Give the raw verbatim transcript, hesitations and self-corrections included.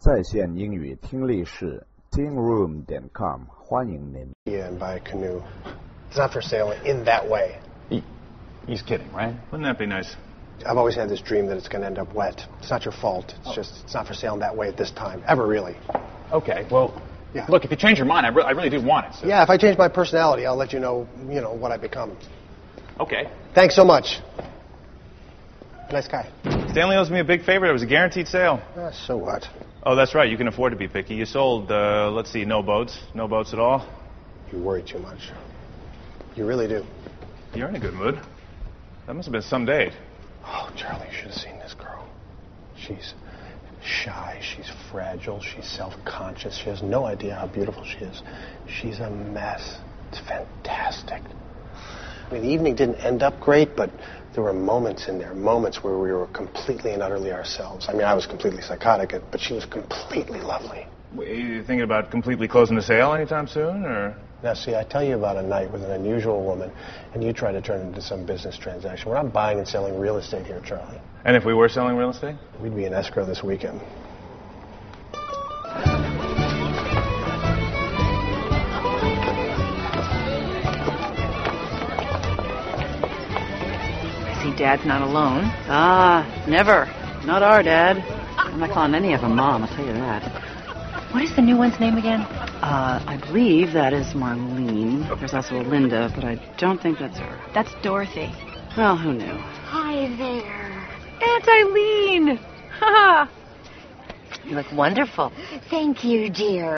在线英语听力室 tingroom 点 com 欢迎您。 Yeah, and buy a canoe. It's not for sale in that way. He, he's kidding, right? Wouldn't that be nice? I've always had this dream that it's going to end up wet. It's not your fault. It's oh. just, it's not for sale in that way at this time. Ever, really. Okay, well, yeah. Look, if you change your mind, I, re- I really do want it. So. Yeah, if I change my personality, I'll let you know, you know, what I become. Okay. Thanks so much. Nice guy. Stanley owes me a big favor. It was a guaranteed sale. Uh, so what? Oh, that's right. You can afford to be picky. You sold, uh, let's see, no boats. No boats at all. You worry too much. You really do. You're in a good mood. That must have been some date. Oh, Charlie, you should have seen this girl. She's shy. She's fragile. She's self-conscious. She has no idea how beautiful she is. She's a mess. It's fantastic. I mean, the evening didn't end up great, but there were moments in there, moments where we were completely and utterly ourselves. I mean, I was completely psychotic, but she was completely lovely. Are you thinking about completely closing the sale anytime soon, or? Now, see, I tell you about a night with an unusual woman, and you try to turn it into some business transaction. We're not buying and selling real estate here, Charlie. And if we were selling real estate? We'd be in escrow this weekend. Dad's not alone. Ah, never. Not our dad. I'm not calling any of them Mom, I'll tell you that. What is the new one's name again? Uh, I believe that is Marlene. There's also a Linda, but I don't think that's her. That's Dorothy. Well, who knew? Hi there. Aunt Eileen! Ha! You look wonderful. Thank you, dear.